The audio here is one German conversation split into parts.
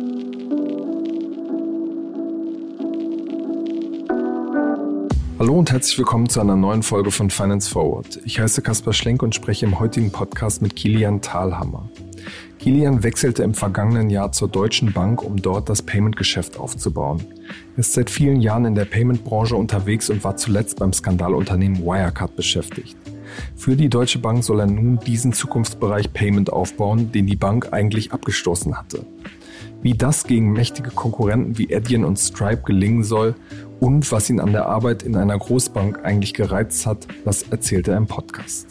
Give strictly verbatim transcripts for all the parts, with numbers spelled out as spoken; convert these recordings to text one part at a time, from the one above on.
Hallo und herzlich willkommen zu einer neuen Folge von Finance Forward. Ich heiße Kaspar Schlenk und spreche im heutigen Podcast mit Kilian Thalhammer. Kilian wechselte im vergangenen Jahr zur Deutschen Bank, um dort das Payment-Geschäft aufzubauen. Er ist seit vielen Jahren in der Payment-Branche unterwegs und war zuletzt beim Skandalunternehmen Wirecard beschäftigt. Für die Deutsche Bank soll er nun diesen Zukunftsbereich Payment aufbauen, den die Bank eigentlich abgestoßen hatte. Wie das gegen mächtige Konkurrenten wie Adyen und Stripe gelingen soll und was ihn an der Arbeit in einer Großbank eigentlich gereizt hat, das erzählt er im Podcast.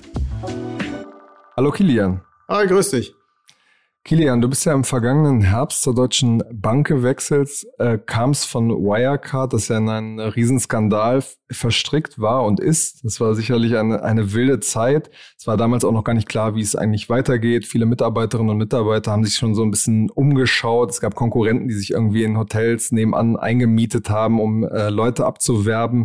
Hallo Kilian. Hi, grüß dich. Kilian, du bist ja im vergangenen Herbst zur Deutschen Bank gewechselt, äh, kamst von Wirecard, das ja in einen Riesenskandal f- verstrickt war und ist. Das war sicherlich eine, eine wilde Zeit. Es war damals auch noch gar nicht klar, wie es eigentlich weitergeht. Viele Mitarbeiterinnen und Mitarbeiter haben sich schon so ein bisschen umgeschaut. Es gab Konkurrenten, die sich irgendwie in Hotels nebenan eingemietet haben, um äh, Leute abzuwerben.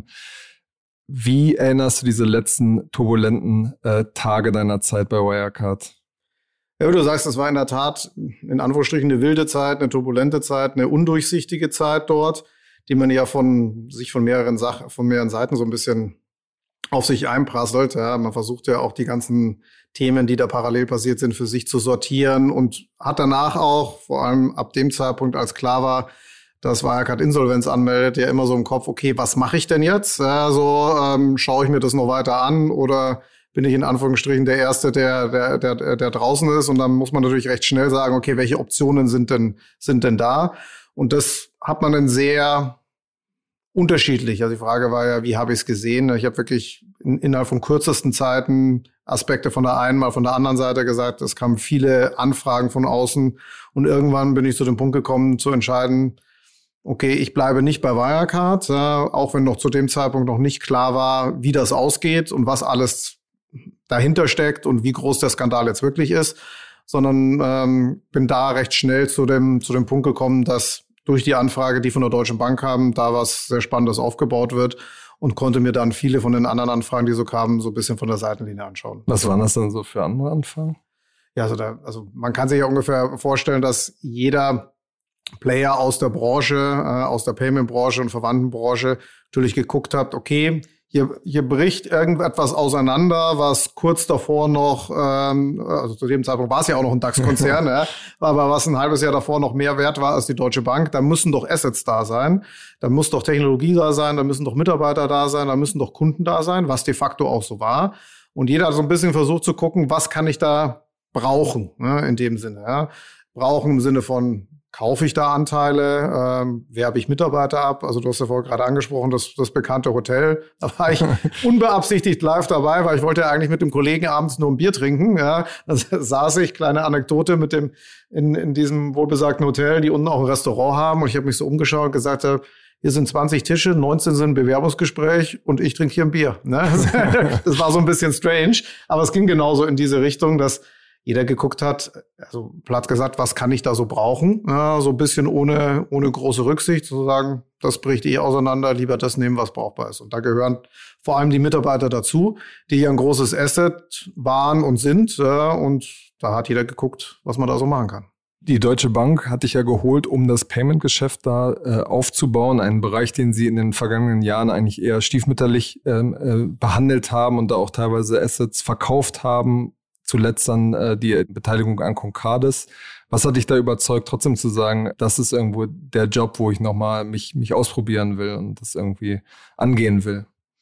Wie erinnerst du diese letzten turbulenten äh, Tage deiner Zeit bei Wirecard? Ja, du sagst, das war in der Tat in Anführungsstrichen eine wilde Zeit, eine turbulente Zeit, eine undurchsichtige Zeit dort, die man ja von sich von mehreren Sach- von mehreren Seiten so ein bisschen auf sich einprasselt. Ja, man versucht ja auch die ganzen Themen, die da parallel passiert sind, für sich zu sortieren und hat danach auch, vor allem ab dem Zeitpunkt, als klar war, dass Wirecard Insolvenz anmeldet, ja immer so im Kopf, okay, was mache ich denn jetzt? Ja, so ähm, schaue ich mir das noch weiter an oder bin ich in Anführungsstrichen der Erste, der, der, der, der draußen ist. Und dann muss man natürlich recht schnell sagen, okay, welche Optionen sind denn, sind denn da? Und das hat man dann sehr unterschiedlich. Also die Frage war ja, wie habe ich es gesehen? Ich habe wirklich in, innerhalb von kürzesten Zeiten Aspekte von der einen, mal von der anderen Seite gesagt. Es kamen viele Anfragen von außen. Und irgendwann bin ich zu dem Punkt gekommen, zu entscheiden, okay, ich bleibe nicht bei Wirecard, äh, auch wenn noch zu dem Zeitpunkt noch nicht klar war, wie das ausgeht und was alles dahinter steckt und wie groß der Skandal jetzt wirklich ist, sondern ähm, bin da recht schnell zu dem zu dem Punkt gekommen, dass durch die Anfrage, die von der Deutschen Bank kam, da was sehr Spannendes aufgebaut wird und konnte mir dann viele von den anderen Anfragen, die so kamen, so ein bisschen von der Seitenlinie anschauen. Was waren das denn so für andere Anfragen? Ja, also, da, also man kann sich ja ungefähr vorstellen, dass jeder Player aus der Branche, äh, aus der Payment-Branche und Verwandtenbranche natürlich geguckt hat, okay, Hier, hier bricht irgendetwas auseinander, was kurz davor noch, ähm, also zu dem Zeitpunkt war es ja auch noch ein DAX-Konzern, ja, aber was ein halbes Jahr davor noch mehr wert war als die Deutsche Bank, da müssen doch Assets da sein, da muss doch Technologie da sein, da müssen doch Mitarbeiter da sein, da müssen doch Kunden da sein, was de facto auch so war. Und jeder hat so ein bisschen versucht zu gucken, was kann ich da brauchen, ne, in dem Sinne. Ja. Brauchen im Sinne von, kaufe ich da Anteile? Ähm, werbe ich Mitarbeiter ab? Also du hast ja vorher gerade angesprochen, das, das bekannte Hotel. Da war ich unbeabsichtigt live dabei, weil ich wollte ja eigentlich mit dem Kollegen abends nur ein Bier trinken. Ja, da saß ich, kleine Anekdote, mit dem in, in diesem wohlbesagten Hotel, die unten auch ein Restaurant haben. Und ich habe mich so umgeschaut und gesagt, hier sind zwanzig Tische, neunzehn sind ein Bewerbungsgespräch und ich trinke hier ein Bier. Ne? Das war so ein bisschen strange, aber es ging genauso in diese Richtung, dass jeder geguckt hat, also platt gesagt, was kann ich da so brauchen? Ja, so ein bisschen ohne ohne große Rücksicht zu sagen, das bricht eh auseinander, lieber das nehmen, was brauchbar ist. Und da gehören vor allem die Mitarbeiter dazu, die hier ein großes Asset waren und sind. Ja, und da hat jeder geguckt, was man da so machen kann. Die Deutsche Bank hat dich ja geholt, um das Payment-Geschäft da äh, aufzubauen. Einen Bereich, den sie in den vergangenen Jahren eigentlich eher stiefmütterlich ähm, äh, behandelt haben und da auch teilweise Assets verkauft haben. Zuletzt dann äh, die Beteiligung an Concardis. Was hat dich da überzeugt, trotzdem zu sagen, das ist irgendwo der Job, wo ich nochmal mich, mich ausprobieren will und das irgendwie angehen will?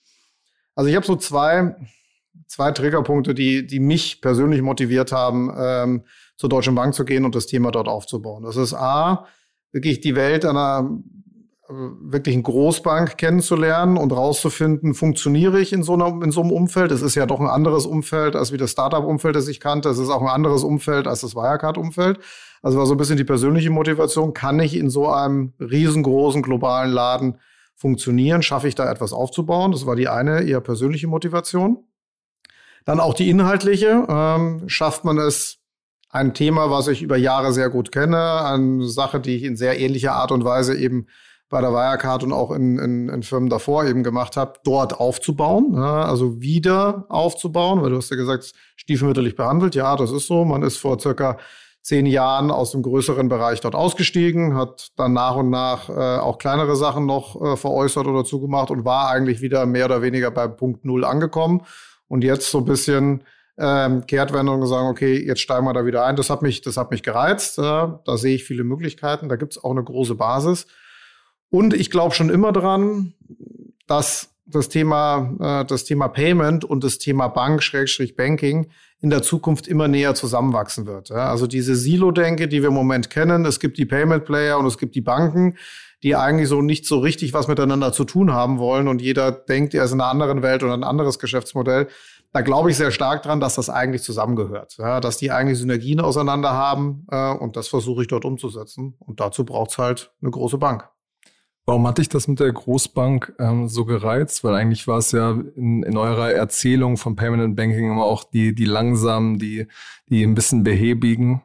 Also ich habe so zwei, zwei Triggerpunkte, die, die mich persönlich motiviert haben, ähm, zur Deutschen Bank zu gehen und das Thema dort aufzubauen. Das ist A, wirklich die Welt einer wirklich eine Großbank kennenzulernen und rauszufinden, funktioniere ich in so einer, in so einem Umfeld? Es ist ja doch ein anderes Umfeld als wie das Startup-Umfeld, das ich kannte. Es ist auch ein anderes Umfeld als das Wirecard-Umfeld. Also war so ein bisschen die persönliche Motivation. Kann ich in so einem riesengroßen globalen Laden funktionieren? Schaffe ich da etwas aufzubauen? Das war die eine eher persönliche Motivation. Dann auch die inhaltliche. Ähm, schafft man es, ein Thema, was ich über Jahre sehr gut kenne, eine Sache, die ich in sehr ähnlicher Art und Weise eben bei der Wirecard und auch in, in, in Firmen davor eben gemacht habe, dort aufzubauen, ja, also wieder aufzubauen, weil du hast ja gesagt, stiefmütterlich behandelt. Ja, das ist so. Man ist vor circa zehn Jahren aus dem größeren Bereich dort ausgestiegen, hat dann nach und nach äh, auch kleinere Sachen noch äh, veräußert oder zugemacht und war eigentlich wieder mehr oder weniger bei Punkt Null angekommen. Und jetzt so ein bisschen ähm, Kehrtwendung und sagen, okay, jetzt steigen wir da wieder ein. Das hat mich, das hat mich gereizt. Äh, da sehe ich viele Möglichkeiten. Da gibt es auch eine große Basis. Und ich glaube schon immer dran, dass das Thema, äh, das Thema Payment und das Thema Bank, Schrägstrich Banking in der Zukunft immer näher zusammenwachsen wird. Ja? Also diese Silo-Denke, die wir im Moment kennen, es gibt die Payment-Player und es gibt die Banken, die eigentlich so nicht so richtig was miteinander zu tun haben wollen und jeder denkt, er ist in einer anderen Welt oder ein anderes Geschäftsmodell. Da glaube ich sehr stark dran, dass das eigentlich zusammengehört, ja? Dass die eigentlich Synergien auseinander haben äh, und das versuche ich dort umzusetzen. Und dazu braucht es halt eine große Bank. Warum hatte ich das mit der Großbank ähm, so gereizt? Weil eigentlich war es ja in, in eurer Erzählung von Payment and Banking immer auch die, die langsamen, die, die ein bisschen behäbigen.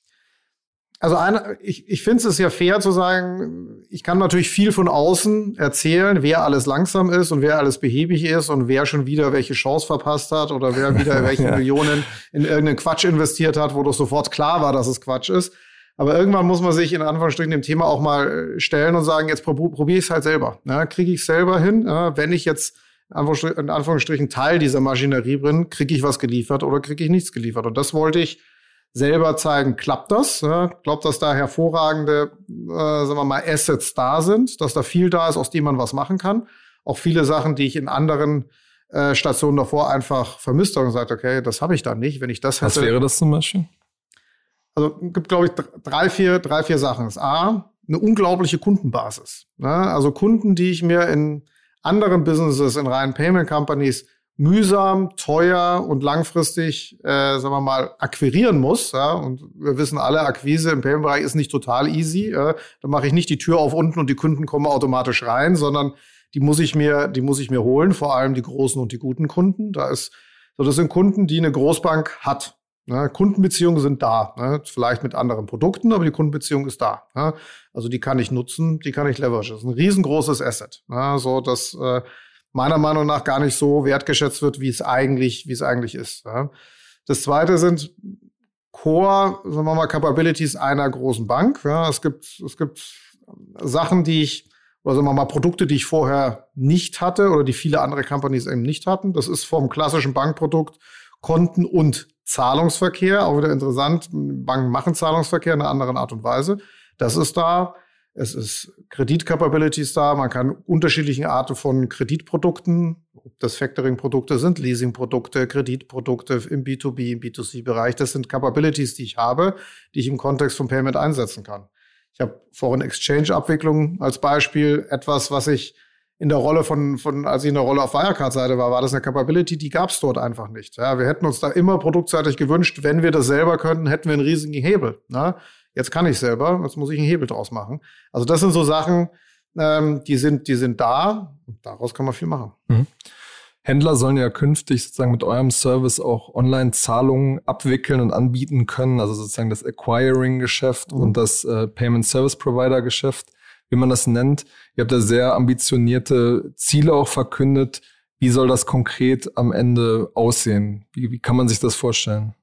Also eine, ich, ich finde es ja fair zu sagen, ich kann natürlich viel von außen erzählen, wer alles langsam ist und wer alles behäbig ist und wer schon wieder welche Chance verpasst hat oder wer wieder welche ja. Millionen in irgendeinen Quatsch investiert hat, wo doch sofort klar war, dass es Quatsch ist. Aber irgendwann muss man sich in Anführungsstrichen dem Thema auch mal stellen und sagen, jetzt probiere ich es halt selber. Ja, kriege ich es selber hin? Ja, wenn ich jetzt in Anführungsstrichen, in Anführungsstrichen Teil dieser Maschinerie bin, kriege ich was geliefert oder kriege ich nichts geliefert? Und das wollte ich selber zeigen. Klappt das? Ja, glaubt, dass da hervorragende, äh, sagen wir mal, Assets da sind, dass da viel da ist, aus dem man was machen kann. Auch viele Sachen, die ich in anderen äh, Stationen davor einfach vermisst habe und gesagt, okay, das habe ich da nicht. Wenn ich das hätte. Was wäre das zum Beispiel? Also gibt, glaube ich, drei, vier, drei, vier Sachen. Das A, eine unglaubliche Kundenbasis. Ne? Also Kunden, die ich mir in anderen Businesses, in reinen Payment Companies mühsam, teuer und langfristig, äh, sagen wir mal, akquirieren muss. Ja? Und wir wissen alle, Akquise im Payment-Bereich ist nicht total easy. Äh? Da mache ich nicht die Tür auf unten und die Kunden kommen automatisch rein, sondern die muss ich mir, die muss ich mir holen. Vor allem die großen und die guten Kunden. Da ist, so das sind Kunden, die eine Großbank hat. Ne, Kundenbeziehungen sind da, ne, vielleicht mit anderen Produkten, aber die Kundenbeziehung ist da. Ne, also die kann ich nutzen, die kann ich leveragen. Das ist ein riesengroßes Asset, ne, so dass äh, meiner Meinung nach gar nicht so wertgeschätzt wird, wie es eigentlich, wie es eigentlich ist. Ne. Das Zweite sind Core, sagen wir mal, Capabilities einer großen Bank. Ja, es gibt, es gibt Sachen, die ich oder sagen wir mal Produkte, die ich vorher nicht hatte oder die viele andere Companies eben nicht hatten. Das ist vom klassischen Bankprodukt Konten und Zahlungsverkehr, auch wieder interessant. Banken machen Zahlungsverkehr in einer anderen Art und Weise. Das ist da. Es ist Kredit-Capabilities da. Man kann unterschiedliche Arten von Kreditprodukten, ob das Factoring-Produkte sind, Leasing-Produkte, Kreditprodukte im B zwei B, im B zwei C-Bereich. Das sind Capabilities, die ich habe, die ich im Kontext von Payment einsetzen kann. Ich habe vorhin Exchange-Abwicklung als Beispiel. Etwas, was ich in der Rolle von, von, als ich in der Rolle auf Wirecard-Seite war, war das eine Capability, die gab es dort einfach nicht. Ja, wir hätten uns da immer produktseitig gewünscht, wenn wir das selber könnten, hätten wir einen riesigen Hebel. Ne? Jetzt kann ich selber, jetzt muss ich einen Hebel draus machen. Also das sind so Sachen, ähm, die sind, die sind da und daraus kann man viel machen. Mhm. Händler sollen ja künftig sozusagen mit eurem Service auch Online-Zahlungen abwickeln und anbieten können, also sozusagen das Acquiring-Geschäft mhm. und das äh, Payment-Service-Provider-Geschäft, wie man das nennt. Ihr habt da sehr ambitionierte Ziele auch verkündet. Wie soll das konkret am Ende aussehen? Wie, wie kann man sich das vorstellen?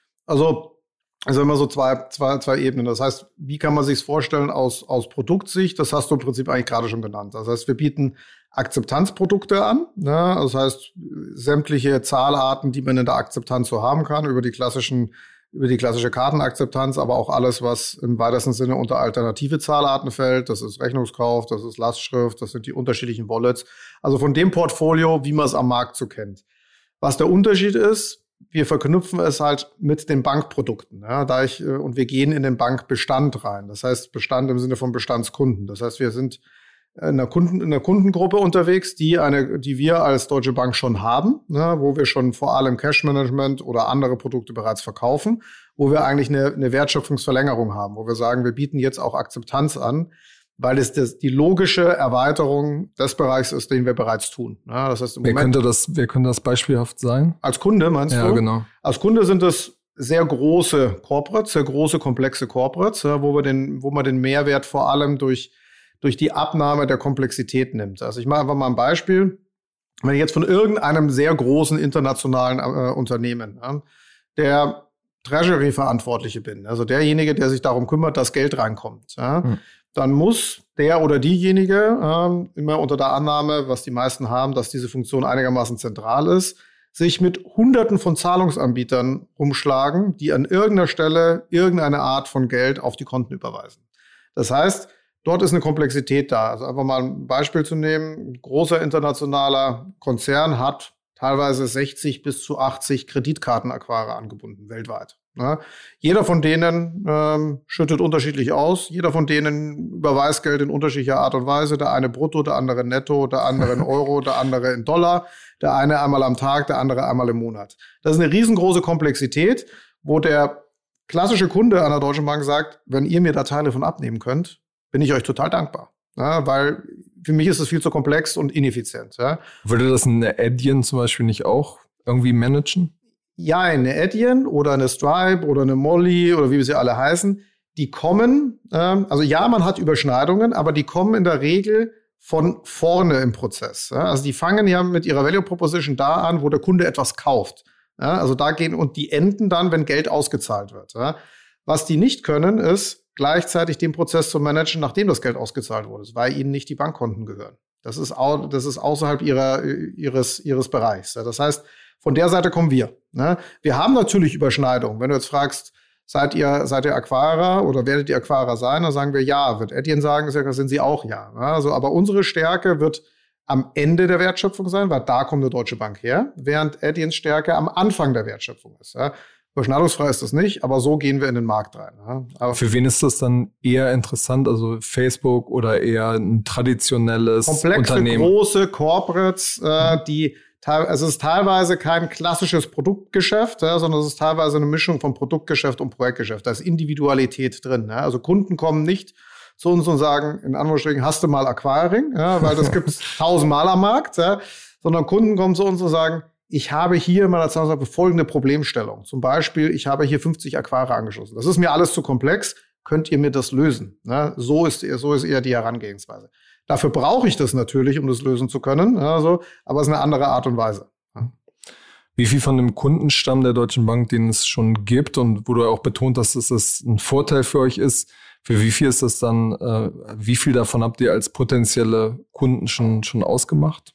Also, also immer so zwei, zwei, zwei Ebenen. Das heißt, wie kann man sich es vorstellen aus, aus Produktsicht? Das hast du im Prinzip eigentlich gerade schon genannt. Das heißt, wir bieten Akzeptanzprodukte an. Ne? Das heißt, sämtliche Zahlarten, die man in der Akzeptanz so haben kann, über die klassischen über die klassische Kartenakzeptanz, aber auch alles, was im weitesten Sinne unter alternative Zahlarten fällt. Das ist Rechnungskauf, das ist Lastschrift, das sind die unterschiedlichen Wallets. Also von dem Portfolio, wie man es am Markt so kennt. Was der Unterschied ist, wir verknüpfen es halt mit den Bankprodukten. Ja, da ich, und wir gehen in den Bankbestand rein. Das heißt, Bestand im Sinne von Bestandskunden. Das heißt, wir sind in einer, Kunden, in einer Kundengruppe unterwegs, die eine, die wir als Deutsche Bank schon haben, ne, wo wir schon vor allem Cash-Management oder andere Produkte bereits verkaufen, wo wir eigentlich eine, eine Wertschöpfungsverlängerung haben, wo wir sagen, wir bieten jetzt auch Akzeptanz an, weil es das, die logische Erweiterung des Bereichs ist, den wir bereits tun. Ja, das heißt, im wer Moment, könnte das, wer könnte das beispielhaft sein? Als Kunde, meinst ja, du? Ja, genau. Als Kunde sind es sehr große Corporates, sehr große, komplexe Corporates, ja, wo wir den, wo man den Mehrwert vor allem durch durch die Abnahme der Komplexität nimmt. Also ich mache einfach mal ein Beispiel. Wenn ich jetzt von irgendeinem sehr großen internationalen äh, Unternehmen, ja, der Treasury-Verantwortliche bin, also derjenige, der sich darum kümmert, dass Geld reinkommt, ja, hm. dann muss der oder diejenige, ähm, immer unter der Annahme, was die meisten haben, dass diese Funktion einigermaßen zentral ist, sich mit Hunderten von Zahlungsanbietern rumschlagen, die an irgendeiner Stelle irgendeine Art von Geld auf die Konten überweisen. Das heißt, dort ist eine Komplexität da. Also einfach mal ein Beispiel zu nehmen. Ein großer internationaler Konzern hat teilweise sechzig bis zu achtzig Kreditkartenacquirer angebunden, weltweit. Ja, jeder von denen ähm, schüttet unterschiedlich aus. Jeder von denen überweist Geld in unterschiedlicher Art und Weise. Der eine brutto, der andere netto, der andere in Euro, der andere in Dollar. Der eine einmal am Tag, der andere einmal im Monat. Das ist eine riesengroße Komplexität, wo der klassische Kunde an der Deutschen Bank sagt, wenn ihr mir da Teile von abnehmen könnt, bin ich euch total dankbar. Ja, weil für mich ist es viel zu komplex und ineffizient. Ja. Würde das eine Adyen zum Beispiel nicht auch irgendwie managen? Ja, eine Adyen oder eine Stripe oder eine Molly oder wie sie alle heißen, die kommen, ähm, also ja, man hat Überschneidungen, aber die kommen in der Regel von vorne im Prozess. Ja. Also die fangen ja mit ihrer Value Proposition da an, wo der Kunde etwas kauft. Ja, also da gehen und die enden dann, wenn Geld ausgezahlt wird. Ja. Was die nicht können, ist gleichzeitig den Prozess zu managen, nachdem das Geld ausgezahlt wurde, weil ihnen nicht die Bankkonten gehören. Das ist, au- das ist außerhalb ihrer, ihres, ihres Bereichs. Ja. Das heißt, von der Seite kommen wir. Ne? Wir haben natürlich Überschneidungen. Wenn du jetzt fragst, seid ihr, seid ihr Acquirer oder werdet ihr Acquirer sein, dann sagen wir ja. Wird Adyen sagen, sind sie auch ja. Also, aber unsere Stärke wird am Ende der Wertschöpfung sein, weil da kommt eine Deutsche Bank her, während Adyens Stärke am Anfang der Wertschöpfung ist. Ja? Überschneidungsfrei ist das nicht, aber so gehen wir in den Markt rein. Ja? Aber für wen ist das dann eher interessant? Also Facebook oder eher ein traditionelles komplexe, Unternehmen? Große Corporates, äh, die also es ist teilweise kein klassisches Produktgeschäft, ja, sondern es ist teilweise eine Mischung von Produktgeschäft und Projektgeschäft. Da ist Individualität drin. Ja. Also Kunden kommen nicht zu uns und sagen, in Anführungsstrichen, hast du mal Acquiring, ja, weil das gibt es tausendmal am Markt, ja, sondern Kunden kommen zu uns und sagen, ich habe hier in meiner Zahlungsabwicklung folgende Problemstellung. Zum Beispiel, ich habe hier fünfzig Acquirer angeschlossen. Das ist mir alles zu komplex. Könnt ihr mir das lösen? Ja, so ist, so ist eher die Herangehensweise. Dafür brauche ich das natürlich, um das lösen zu können, also, aber es ist eine andere Art und Weise. Ja. Wie viel von dem Kundenstamm der Deutschen Bank, den es schon gibt und wo du auch betont hast, dass das ein Vorteil für euch ist, für wie viel ist das dann, äh, wie viel davon habt ihr als potenzielle Kunden schon, schon ausgemacht?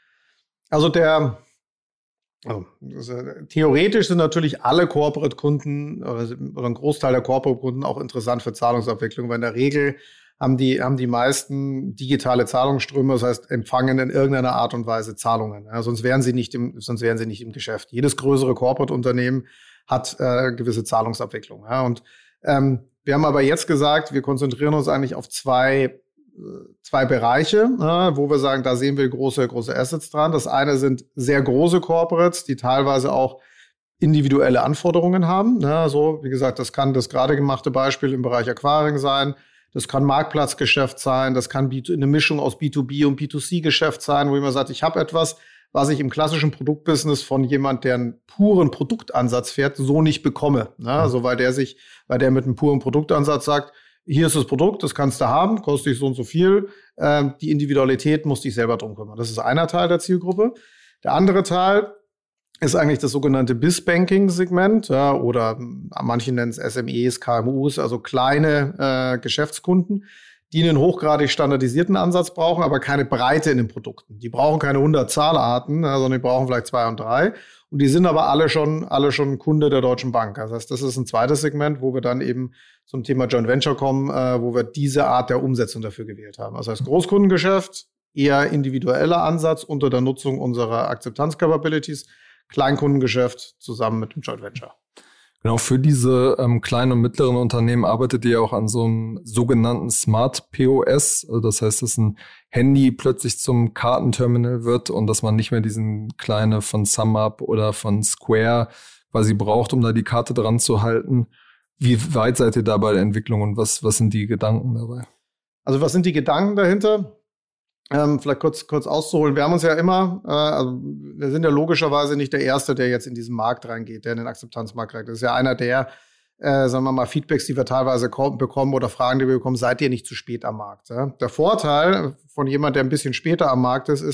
Also der, also, also theoretisch sind natürlich alle Corporate-Kunden oder, oder ein Großteil der Corporate-Kunden auch interessant für Zahlungsabwicklung, weil in der Regel haben die, haben die meisten digitale Zahlungsströme, das heißt, empfangen in irgendeiner Art und Weise Zahlungen. Ja, sonst wären sie nicht im, sonst wären sie nicht im Geschäft. Jedes größere Corporate-Unternehmen hat äh, gewisse Zahlungsabwicklung. Ja, und ähm, wir haben aber jetzt gesagt, wir konzentrieren uns eigentlich auf zwei, zwei Bereiche, äh, wo wir sagen, da sehen wir große, große Assets dran. Das eine sind sehr große Corporates, die teilweise auch individuelle Anforderungen haben. Ja, so, wie gesagt, das kann das gerade gemachte Beispiel im Bereich Acquiring sein. Das kann Marktplatzgeschäft sein, das kann eine Mischung aus B zwei B und B zwei C-Geschäft sein, wo jemand sagt, ich habe etwas, was ich im klassischen Produktbusiness von jemand, der einen puren Produktansatz fährt, so nicht bekomme. Ne? Also weil der sich, weil der mit einem puren Produktansatz sagt, hier ist das Produkt, das kannst du haben, kostet dich so und so viel. Ähm, die Individualität musst dich selber drum kümmern. Das ist einer Teil der Zielgruppe. Der andere Teil ist eigentlich das sogenannte B I S-Banking-Segment, ja, oder manche nennen es S M Es, K M Us, also kleine äh, Geschäftskunden, die einen hochgradig standardisierten Ansatz brauchen, aber keine Breite in den Produkten. Die brauchen keine hundert Zahlarten, ja, sondern die brauchen vielleicht zwei und drei. Und die sind aber alle schon, alle schon Kunde der Deutschen Bank. Das heißt, das ist ein zweites Segment, wo wir dann eben zum Thema Joint Venture kommen, äh, wo wir diese Art der Umsetzung dafür gewählt haben. Das heißt, Großkundengeschäft, eher individueller Ansatz unter der Nutzung unserer Akzeptanz-Capabilities, Kleinkundengeschäft zusammen mit dem Joint Venture. Genau, für diese ähm, kleinen und mittleren Unternehmen arbeitet ihr auch an so einem sogenannten Smart P O S. Also das heißt, dass ein Handy plötzlich zum Kartenterminal wird und dass man nicht mehr diesen kleine von SumUp oder von Square quasi braucht, um da die Karte dran zu halten. Wie weit seid ihr da bei der Entwicklung und was, was sind die Gedanken dabei? Also was sind die Gedanken dahinter? Ähm, vielleicht kurz, kurz auszuholen. Wir haben uns ja immer, äh, also wir sind ja logischerweise nicht der Erste, der jetzt in diesen Markt reingeht, der in den Akzeptanzmarkt reingeht. Das ist ja einer der, äh, sagen wir mal, Feedbacks, die wir teilweise bekommen oder Fragen, die wir bekommen, seid ihr nicht zu spät am Markt? Ja? Der Vorteil von jemand, der ein bisschen später am Markt ist, ist,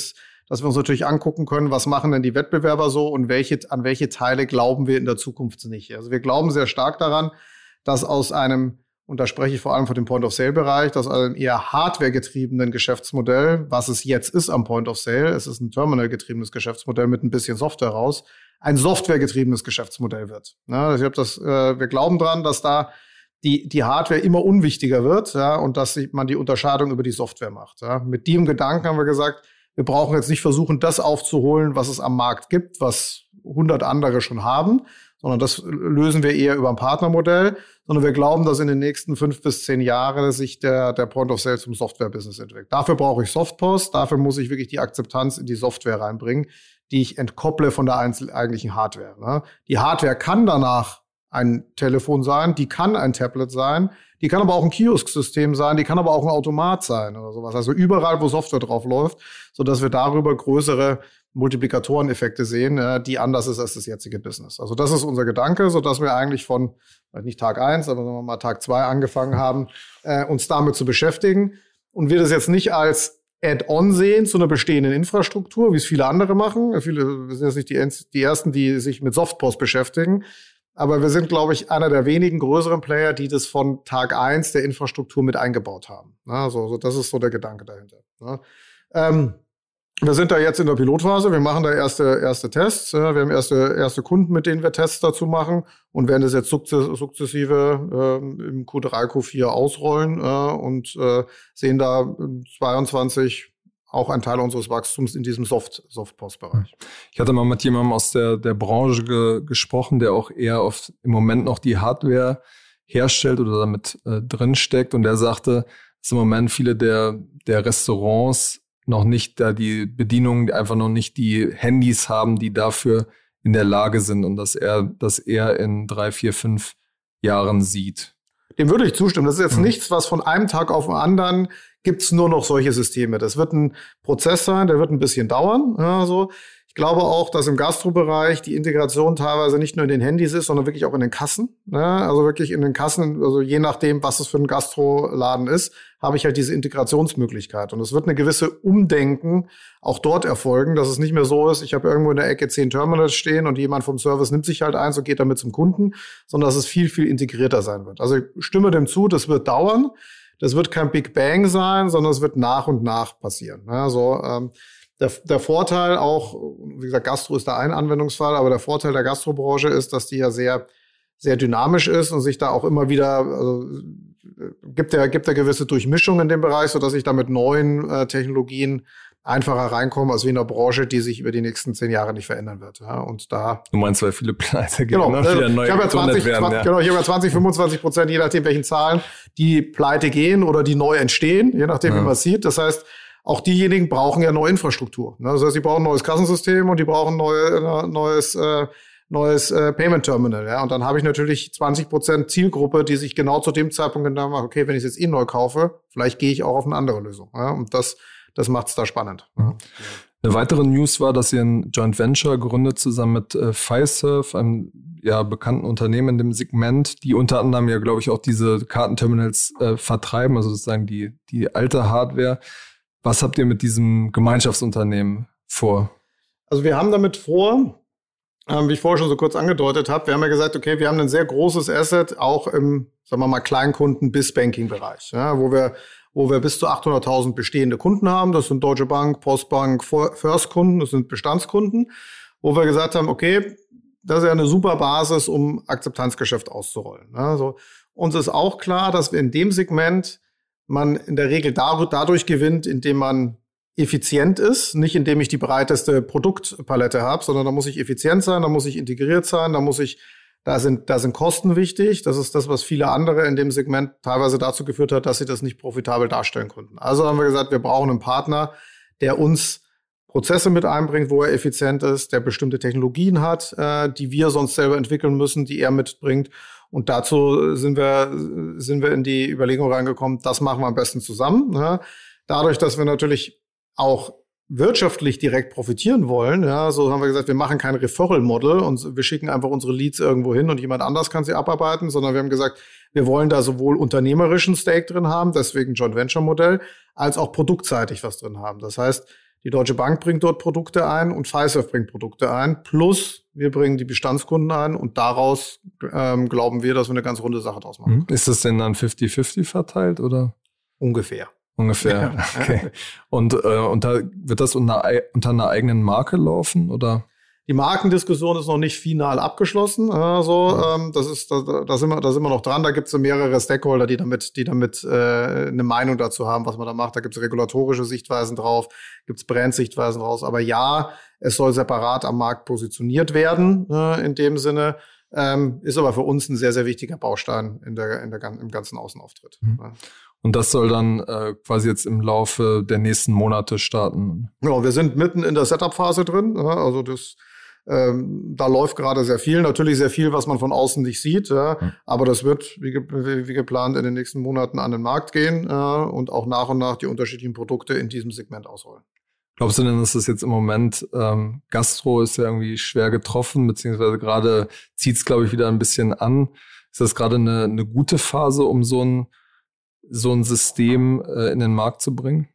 dass wir uns natürlich angucken können, was machen denn die Wettbewerber so und welche, an welche Teile glauben wir in der Zukunft nicht. Also wir glauben sehr stark daran, dass aus einem, und da spreche ich vor allem von dem Point-of-Sale-Bereich, dass aus einem eher hardware-getriebenen Geschäftsmodell, was es jetzt ist am Point-of-Sale, es ist ein Terminal-getriebenes Geschäftsmodell mit ein bisschen Software raus, ein Software-getriebenes Geschäftsmodell wird. Ja, ich hab das, äh, wir glauben dran, dass da die, die Hardware immer unwichtiger wird, ja, und dass man die Unterscheidung über die Software macht. Ja. Mit dem Gedanken haben wir gesagt, wir brauchen jetzt nicht versuchen, das aufzuholen, was es am Markt gibt, was hundert andere schon haben, sondern das lösen wir eher über ein Partnermodell, sondern wir glauben, dass in den nächsten fünf bis zehn Jahren sich der, der Point of Sale zum Software-Business entwickelt. Dafür brauche ich Softpost, dafür muss ich wirklich die Akzeptanz in die Software reinbringen, die ich entkopple von der eigentlichen Hardware. Ne? Die Hardware kann danach ein Telefon sein, die kann ein Tablet sein, die kann aber auch ein Kiosk-System sein, die kann aber auch ein Automat sein oder sowas. Also überall, wo Software drauf läuft, sodass wir darüber größere Multiplikatoreneffekte sehen, äh, die anders ist als das jetzige Business. Also das ist unser Gedanke, sodass wir eigentlich von, nicht Tag eins, aber sagen wir mal Tag zwei angefangen haben, äh, uns damit zu beschäftigen. Und wir das jetzt nicht als Add-on sehen zu einer bestehenden Infrastruktur, wie es viele andere machen. Viele, wir sind jetzt nicht die, die Ersten, die sich mit Softpost beschäftigen. Aber wir sind, glaube ich, einer der wenigen größeren Player, die das von Tag eins der Infrastruktur mit eingebaut haben. Also, so, das ist so der Gedanke dahinter. Ne? Ähm, wir sind da jetzt in der Pilotphase. Wir machen da erste, erste Tests. Wir haben erste, erste Kunden, mit denen wir Tests dazu machen und werden das jetzt sukzessive äh, im Q drei, Q vier ausrollen äh, und äh, sehen da zweiundzwanzig auch ein Teil unseres Wachstums in diesem Soft, Softpost-Bereich. Ich hatte mal mit jemandem aus der, der Branche ge, gesprochen, der auch eher auf im Moment noch die Hardware herstellt oder damit äh, drinsteckt. Und der sagte, dass im Moment viele der, der Restaurants noch nicht da die Bedienungen, die einfach noch nicht die Handys haben, die dafür in der Lage sind und dass er das eher in drei, vier, fünf Jahren sieht. Dem würde ich zustimmen. Das ist jetzt mhm. nichts, was von einem Tag auf den anderen gibt's nur noch solche Systeme. Das wird ein Prozess sein, der wird ein bisschen dauern. Ja, so. Ich glaube auch, dass im Gastrobereich die Integration teilweise nicht nur in den Handys ist, sondern wirklich auch in den Kassen. Ja, also wirklich in den Kassen, also je nachdem, was es für ein Gastroladen ist, habe ich halt diese Integrationsmöglichkeit. Und es wird eine gewisse Umdenken auch dort erfolgen, dass es nicht mehr so ist, ich habe irgendwo in der Ecke zehn Terminals stehen und jemand vom Service nimmt sich halt eins und geht damit zum Kunden, sondern dass es viel, viel integrierter sein wird. Also ich stimme dem zu, das wird dauern. Das wird kein Big Bang sein, sondern es wird nach und nach passieren. Ja, so, ähm, der, der Vorteil auch, wie gesagt, Gastro ist da ein Anwendungsfall, aber der Vorteil der Gastrobranche ist, dass die ja sehr, sehr dynamisch ist und sich da auch immer wieder, also, gibt ja, gibt ja gewisse Durchmischung in dem Bereich, sodass ich da mit neuen äh, Technologien einfacher reinkomme als wie in einer Branche, die sich über die nächsten zehn Jahre nicht verändern wird. Ja, und da. Du meinst, weil viele Pleite gehen, genau, ne? Also, Wieder neu ich habe ja zwanzig, werden, zwanzig, ja. genau, ich habe ja zwanzig, fünfundzwanzig Prozent, je nachdem welchen Zahlen, die pleite gehen oder die neu entstehen, je nachdem, ja. wie man es sieht. Das heißt, auch diejenigen brauchen ja neue Infrastruktur. Das heißt, sie brauchen ein neues Kassensystem und die brauchen neue, neues, äh, neues äh, Payment Terminal. Ja? Und dann habe ich natürlich zwanzig Prozent Zielgruppe, die sich genau zu dem Zeitpunkt gedacht macht, okay, wenn ich es jetzt eh neu kaufe, vielleicht gehe ich auch auf eine andere Lösung. Ja? Und das, das macht es da spannend. Ja. Eine weitere News war, dass ihr ein Joint Venture gründet zusammen mit äh, Fiserv, einem ja, bekannten Unternehmen in dem Segment, die unter anderem ja, glaube ich, auch diese Kartenterminals äh, vertreiben, also sozusagen die, die alte Hardware. Was habt ihr mit diesem Gemeinschaftsunternehmen vor? Also wir haben damit vor, ähm, wie ich vorher schon so kurz angedeutet habe, wir haben ja gesagt, okay, wir haben ein sehr großes Asset, auch im, sagen wir mal, Kleinkunden- bis Banking-Bereich, ja, wo wir wo wir bis zu achthunderttausend bestehende Kunden haben. Das sind Deutsche Bank, Postbank, First-Kunden, das sind Bestandskunden, wo wir gesagt haben, okay, das ist ja eine super Basis, um Akzeptanzgeschäft auszurollen. Also uns ist auch klar, dass wir in dem Segment man in der Regel dadurch gewinnt, indem man effizient ist, nicht indem ich die breiteste Produktpalette habe, sondern da muss ich effizient sein, da muss ich integriert sein, da muss ich, da sind, da sind Kosten wichtig. Das ist das, was viele andere in dem Segment teilweise dazu geführt hat, dass sie das nicht profitabel darstellen konnten. Also haben wir gesagt, wir brauchen einen Partner, der uns Prozesse mit einbringt, wo er effizient ist, der bestimmte Technologien hat, äh, die wir sonst selber entwickeln müssen, die er mitbringt. Und dazu sind wir, sind wir in die Überlegung reingekommen, das machen wir am besten zusammen. Ne? Dadurch, dass wir natürlich auch wirtschaftlich direkt profitieren wollen, ja, so haben wir gesagt, wir machen kein Referral-Model und wir schicken einfach unsere Leads irgendwo hin und jemand anders kann sie abarbeiten, sondern wir haben gesagt, wir wollen da sowohl unternehmerischen Stake drin haben, deswegen Joint Venture Modell, als auch produktseitig was drin haben. Das heißt, Die Deutsche Bank bringt dort Produkte ein und Fiserv bringt Produkte ein. Plus wir bringen die Bestandskunden ein und daraus ähm, glauben wir, dass wir eine ganz runde Sache draus machen. Ist das denn dann fifty fifty verteilt oder? Ungefähr. Ungefähr, okay. Und, äh, und da wird das unter, unter einer eigenen Marke laufen, oder? Die Markendiskussion ist noch nicht final abgeschlossen. Also, ähm, das ist, da, da, sind wir, da sind wir noch dran. Da gibt es mehrere Stakeholder, die damit, die damit äh, eine Meinung dazu haben, was man da macht. Da gibt es regulatorische Sichtweisen drauf, gibt es Brandsichtweisen draus. Aber ja, es soll separat am Markt positioniert werden, äh, in dem Sinne. Ähm, ist aber für uns ein sehr, sehr wichtiger Baustein in der, in der, im ganzen Außenauftritt. Mhm. Ja. Und das soll dann äh, quasi jetzt im Laufe der nächsten Monate starten? Ja, wir sind mitten in der Setup-Phase drin. Ja, also das Ähm, da läuft gerade sehr viel, natürlich sehr viel, was man von außen nicht sieht, ja. Mhm. Aber das wird, wie, ge- wie geplant, in den nächsten Monaten an den Markt gehen äh, und auch nach und nach die unterschiedlichen Produkte in diesem Segment ausrollen. Glaubst du denn, dass das jetzt im Moment, ähm, Gastro ist ja irgendwie schwer getroffen, beziehungsweise gerade zieht es, glaube ich, wieder ein bisschen an. Ist das gerade eine, eine gute Phase, um so ein, so ein System äh, in den Markt zu bringen?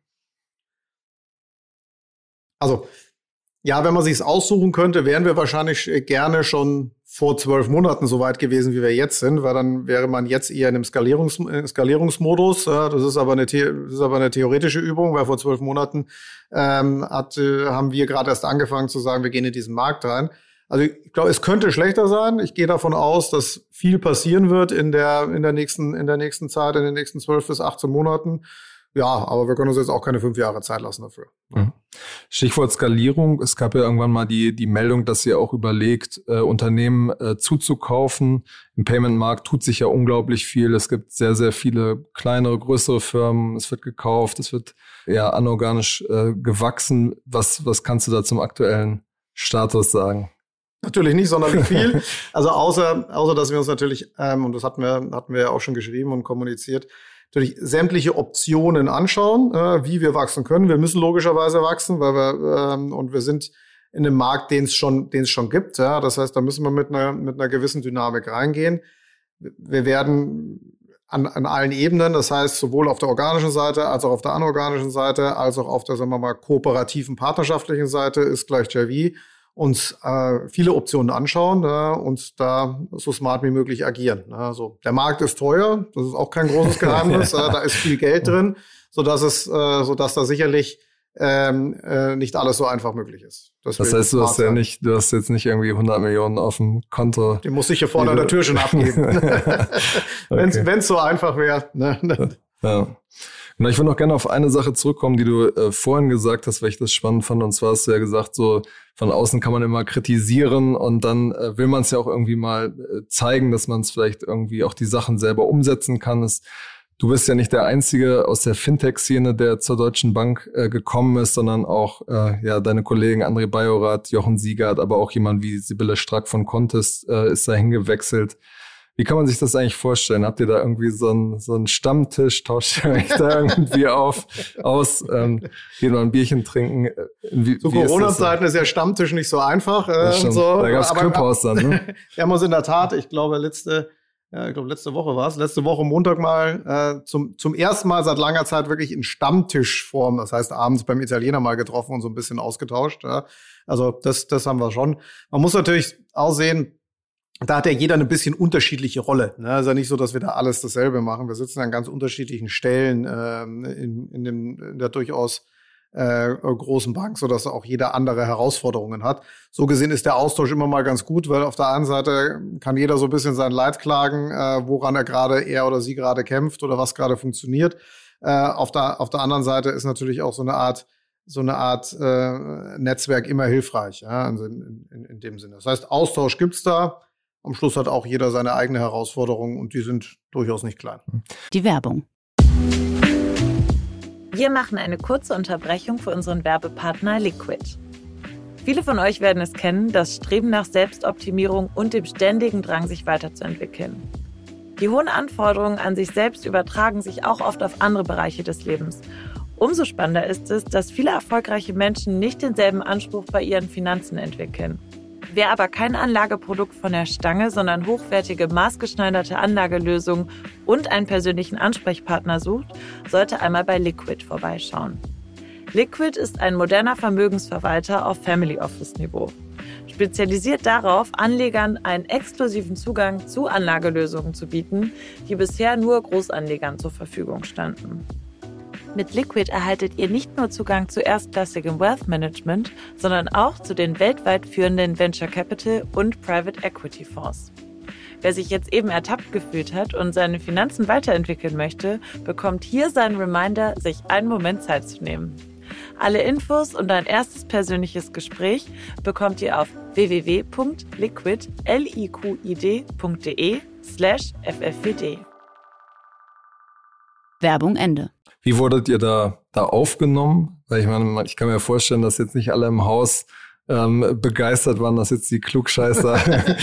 Also, ja, wenn man sich's aussuchen könnte, wären wir wahrscheinlich gerne schon vor zwölf Monaten so weit gewesen, wie wir jetzt sind, weil dann wäre man jetzt eher in einem Skalierungs Skalierungsmodus. Das ist aber eine, das ist aber eine theoretische Übung, weil vor zwölf Monaten ähm, hat, äh, haben wir gerade erst angefangen zu sagen, wir gehen in diesen Markt rein. Also ich glaube, es könnte schlechter sein. Ich gehe davon aus, dass viel passieren wird in der in der nächsten in der nächsten Zeit, in den nächsten zwölf bis achtzehn Monaten. Ja, aber wir können uns jetzt auch keine fünf Jahre Zeit lassen dafür. Mhm. Stichwort Skalierung. Es gab ja irgendwann mal die die Meldung, dass ihr auch überlegt, äh, Unternehmen äh, zuzukaufen. Im Payment-Markt tut sich ja unglaublich viel. Es gibt sehr, sehr viele kleinere, größere Firmen. Es wird gekauft, es wird ja anorganisch äh, gewachsen. Was, was kannst du da zum aktuellen Status sagen? Natürlich nicht sonderlich viel. Also außer, außer dass wir uns natürlich, ähm, und das hatten wir, hatten wir ja auch schon geschrieben und kommuniziert, natürlich sämtliche Optionen anschauen, äh, wie wir wachsen können. Wir müssen logischerweise wachsen, weil wir ähm, und wir sind in einem Markt, den es schon, den es schon gibt. Ja, das heißt, da müssen wir mit einer mit einer gewissen Dynamik reingehen. Wir werden an, an allen Ebenen, das heißt sowohl auf der organischen Seite als auch auf der anorganischen Seite, als auch auf der, sagen wir mal, kooperativen partnerschaftlichen Seite ist gleich J V, uns äh, viele Optionen anschauen äh, und da so smart wie möglich agieren. Also der Markt ist teuer, das ist auch kein großes Geheimnis, äh, da ist viel Geld drin, so dass es, äh, so dass da sicherlich ähm, äh, nicht alles so einfach möglich ist. Das, das heißt, du hast ja nicht, du hast jetzt nicht irgendwie hundert Millionen auf dem Konto. Die muss ich hier vorne an der Tür schon abgeben. Okay. Wenn es so einfach wäre. Ne? Ja. Na, ich würde noch gerne auf eine Sache zurückkommen, die du äh, vorhin gesagt hast, weil ich das spannend fand. Und zwar hast du ja gesagt, so von außen kann man immer kritisieren und dann äh, will man es ja auch irgendwie mal äh, zeigen, dass man es vielleicht irgendwie auch die Sachen selber umsetzen kann. Es, du bist ja nicht der Einzige aus der Fintech-Szene, der zur Deutschen Bank äh, gekommen ist, sondern auch äh, ja deine Kollegen André Bajorath, Jochen Siegert, aber auch jemand wie Sibylle Strack von Contest äh, ist da hingewechselt. Wie kann man sich das eigentlich vorstellen? Habt ihr da irgendwie so einen, so einen Stammtisch? Tauscht ihr euch da irgendwie auf, aus? Ähm, geht mal ein Bierchen trinken? Wie, Zu Corona-Zeiten ist ja Stammtisch nicht so einfach. Äh, so. Da gab's Clubhaus dann, ne? Wir haben uns in der Tat, ich glaube, letzte, ja, ich glaube, letzte Woche war es, letzte Woche Montag mal äh, zum, zum ersten Mal seit langer Zeit wirklich in Stammtischform, das heißt abends beim Italiener mal getroffen und so ein bisschen ausgetauscht. Ja. Also das, das haben wir schon. Man muss natürlich auch sehen, da hat ja jeder eine bisschen unterschiedliche Rolle. Ne? Also nicht so, dass wir da alles dasselbe machen. Wir sitzen an ganz unterschiedlichen Stellen ähm, in, in, dem, in der durchaus äh, großen Bank, sodass auch jeder andere Herausforderungen hat. So gesehen ist der Austausch immer mal ganz gut, weil auf der einen Seite kann jeder so ein bisschen sein Leid klagen, äh, woran er gerade, er oder sie gerade kämpft oder was gerade funktioniert. Äh, auf der, auf der anderen Seite ist natürlich auch so eine Art so eine Art äh, Netzwerk immer hilfreich, ja, in, in, in dem Sinne. Das heißt, Austausch gibt's da. Am Schluss hat auch jeder seine eigene Herausforderung und die sind durchaus nicht klein. Die Werbung. Wir machen eine kurze Unterbrechung für unseren Werbepartner Liquid. Viele von euch werden es kennen, das Streben nach Selbstoptimierung und dem ständigen Drang, sich weiterzuentwickeln. Die hohen Anforderungen an sich selbst übertragen sich auch oft auf andere Bereiche des Lebens. Umso spannender ist es, dass viele erfolgreiche Menschen nicht denselben Anspruch bei ihren Finanzen entwickeln. Wer aber kein Anlageprodukt von der Stange, sondern hochwertige, maßgeschneiderte Anlagelösungen und einen persönlichen Ansprechpartner sucht, sollte einmal bei Liquid vorbeischauen. Liquid ist ein moderner Vermögensverwalter auf Family Office Niveau. Spezialisiert darauf, Anlegern einen exklusiven Zugang zu Anlagelösungen zu bieten, die bisher nur Großanlegern zur Verfügung standen. Mit Liquid erhaltet ihr nicht nur Zugang zu erstklassigem Wealth Management, sondern auch zu den weltweit führenden Venture Capital und Private Equity Fonds. Wer sich jetzt eben ertappt gefühlt hat und seine Finanzen weiterentwickeln möchte, bekommt hier seinen Reminder, sich einen Moment Zeit zu nehmen. Alle Infos und ein erstes persönliches Gespräch bekommt ihr auf w w w punkt liquid punkt de slash f f w d. Werbung Ende. Wie wurdet ihr da, da aufgenommen? Weil ich meine, ich kann mir vorstellen, dass jetzt nicht alle im Haus ähm, begeistert waren, dass jetzt die Klugscheißer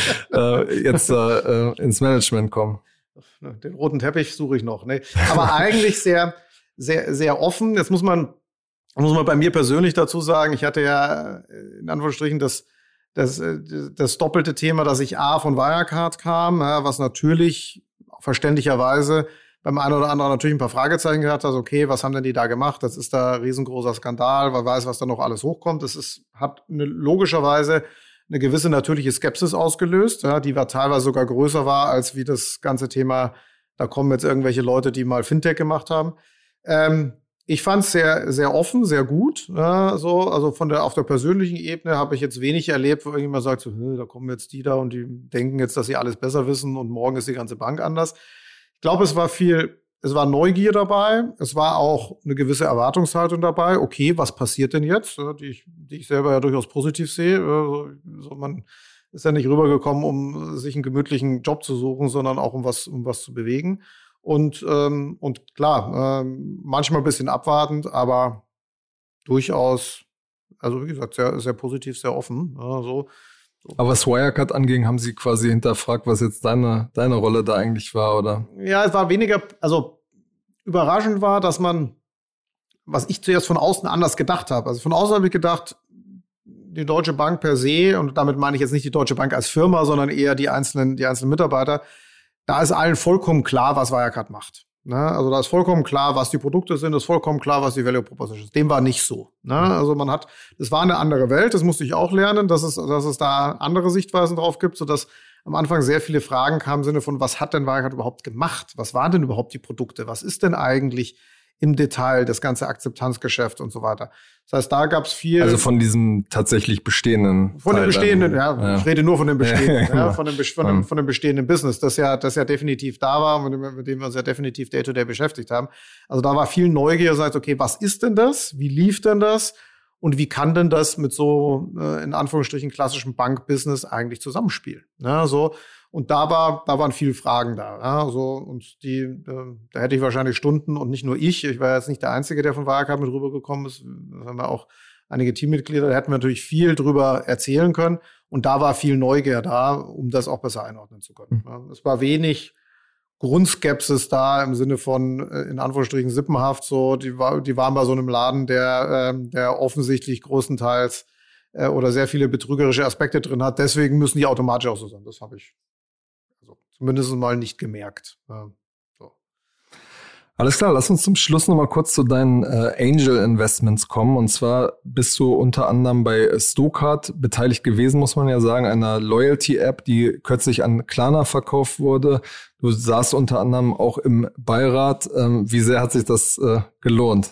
äh, jetzt äh, ins Management kommen. Den roten Teppich suche ich noch. Ne? Aber eigentlich sehr, sehr, sehr offen. Jetzt muss man muss man bei mir persönlich dazu sagen, ich hatte ja in Anführungsstrichen das, das, das doppelte Thema, dass ich A von Wirecard kam, was natürlich verständlicherweise beim einen oder anderen natürlich ein paar Fragezeichen gehabt hat. Okay, was haben denn die da gemacht? Das ist da ein riesengroßer Skandal. Wer weiß, was da noch alles hochkommt. Das ist, hat eine, logischerweise eine gewisse natürliche Skepsis ausgelöst, ja, die war teilweise sogar größer war, als wie das ganze Thema, da kommen jetzt irgendwelche Leute, die mal Fintech gemacht haben. Ähm, Ich fand es sehr, sehr offen, sehr gut. Ja, so, also von der, auf der persönlichen Ebene habe ich jetzt wenig erlebt, wo irgendjemand sagt, so, da kommen jetzt die da und die denken jetzt, dass sie alles besser wissen und morgen ist die ganze Bank anders. Ich glaube, es war viel, es war Neugier dabei. Es war auch eine gewisse Erwartungshaltung dabei. Okay, was passiert denn jetzt? Ja, die, ich, die ich selber ja durchaus positiv sehe. Also, so, man ist ja nicht rübergekommen, um sich einen gemütlichen Job zu suchen, sondern auch um was, um was zu bewegen. Und, ähm, und klar, ähm, manchmal ein bisschen abwartend, aber durchaus, also wie gesagt, sehr, sehr positiv, sehr offen. Ja, so. So. Aber was Wirecard anging, haben Sie quasi hinterfragt, was jetzt deine, deine Rolle da eigentlich war, oder? Ja, es war weniger, also überraschend war, dass man, was ich zuerst von außen anders gedacht habe. Also von außen habe ich gedacht, die Deutsche Bank per se, und damit meine ich jetzt nicht die Deutsche Bank als Firma, sondern eher die einzelnen, die einzelnen Mitarbeiter, da ist allen vollkommen klar, was Wirecard macht. Ne? Also da ist vollkommen klar, was die Produkte sind, ist vollkommen klar, was die Value Proposition ist. Dem war nicht so. Ne? Also man hat, das war eine andere Welt, das musste ich auch lernen, dass es, dass es da andere Sichtweisen drauf gibt, sodass am Anfang sehr viele Fragen kamen im Sinne von, was hat denn Wirecard überhaupt gemacht? Was waren denn überhaupt die Produkte? Was ist denn eigentlich im Detail das ganze Akzeptanzgeschäft und so weiter? Das heißt, da gab es viel. Also von diesem tatsächlich bestehenden. Von dem bestehenden, dann, ja, ja. Ich rede nur von dem bestehenden, ja, ja, von dem, von dem, von dem bestehenden Business, das ja, das ja definitiv da war, mit dem, mit dem wir uns ja definitiv day-to-day beschäftigt haben. Also da war viel Neugier, sagt, okay, was ist denn das? Wie lief denn das? Und wie kann denn das mit so, äh, in Anführungsstrichen, klassischem Bankbusiness eigentlich zusammenspielen? Ja, so. Und da war, da waren viele Fragen da. Ja, so, und die, äh, da hätte ich wahrscheinlich Stunden und nicht nur ich. Ich war jetzt nicht der Einzige, der von Wirecard mit rübergekommen ist. Da haben wir auch einige Teammitglieder, da hätten wir natürlich viel drüber erzählen können. Und da war viel Neugier da, um das auch besser einordnen zu können. Ja, es war wenig Grundskepsis da im Sinne von, in Anführungsstrichen, sippenhaft. So, die, war, die waren bei so einem Laden, der, äh, der offensichtlich größtenteils äh, oder sehr viele betrügerische Aspekte drin hat. Deswegen müssen die automatisch auch so sein. Das habe ich also zumindest mal nicht gemerkt. Ja, so. Alles klar, lass uns zum Schluss noch mal kurz zu deinen äh, Angel-Investments kommen. Und zwar bist du unter anderem bei Stokart beteiligt gewesen, muss man ja sagen, einer Loyalty-App, die kürzlich an Klarna verkauft wurde. Du saßt unter anderem auch im Beirat. Ähm, wie sehr hat sich das äh, gelohnt?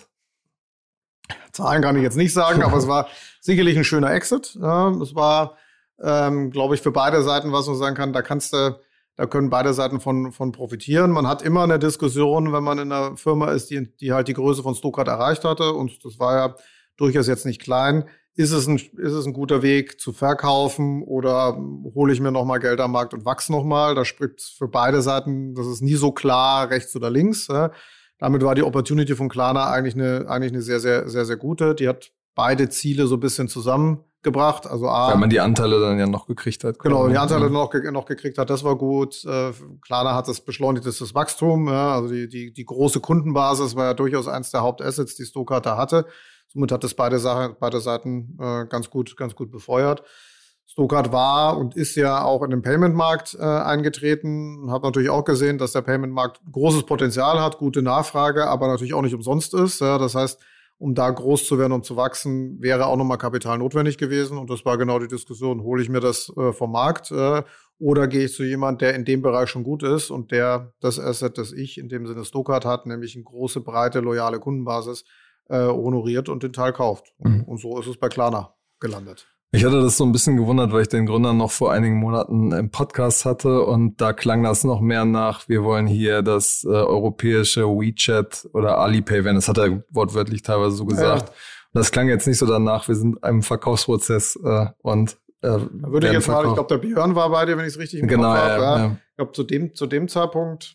Zahlen kann ich jetzt nicht sagen, aber es war sicherlich ein schöner Exit. Ja, es war, ähm, glaube ich, für beide Seiten, was man sagen kann, da kannst du Da können beide Seiten von, von profitieren. Man hat immer eine Diskussion, wenn man in einer Firma ist, die, die halt die Größe von Stokart erreicht hatte. Und das war ja durchaus jetzt nicht klein. Ist es ein, ist es ein guter Weg zu verkaufen oder hole ich mir nochmal Geld am Markt und wachse nochmal? Da spricht für beide Seiten, das ist nie so klar, rechts oder links. Ja. Damit war die Opportunity von Klarna eigentlich eine, eigentlich eine sehr, sehr, sehr, sehr gute. Die hat beide Ziele so ein bisschen zusammengebracht. Also A, weil man die Anteile dann ja noch gekriegt hat. Genau, die Anteile ja. noch, noch gekriegt hat, das war gut. Äh, Klarna hat das beschleunigt, das Wachstum. Ja, also die, die, die große Kundenbasis war ja durchaus eins der Hauptassets, die Stokart da hatte. Somit hat das beide, Sachen, beide Seiten äh, ganz gut, ganz gut befeuert. Stokart war und ist ja auch in den Payment-Markt äh, eingetreten. Hat natürlich auch gesehen, dass der Payment-Markt großes Potenzial hat, gute Nachfrage, aber natürlich auch nicht umsonst ist. Ja, das heißt, um da groß zu werden und zu wachsen, wäre auch nochmal Kapital notwendig gewesen. Und das war genau die Diskussion, hole ich mir das äh, vom Markt äh, oder gehe ich zu jemand, der in dem Bereich schon gut ist und der das Asset, das ich in dem Sinne Stokart hat, nämlich eine große, breite, loyale Kundenbasis, äh, honoriert und den Teil kauft. Mhm. Und so ist es bei Klarna gelandet. Ich hatte das so ein bisschen gewundert, weil ich den Gründer noch vor einigen Monaten im Podcast hatte und da klang das noch mehr nach, wir wollen hier das äh, europäische WeChat oder Alipay werden. Das hat er wortwörtlich teilweise so gesagt. Ja. Und das klang jetzt nicht so danach, wir sind im Verkaufsprozess äh, und äh, da würde ich jetzt mal, ich glaube, der Björn war bei dir, wenn ich es richtig im genau, Kopf ja, habe. Ja. Ja. Ich glaube, zu dem, zu dem Zeitpunkt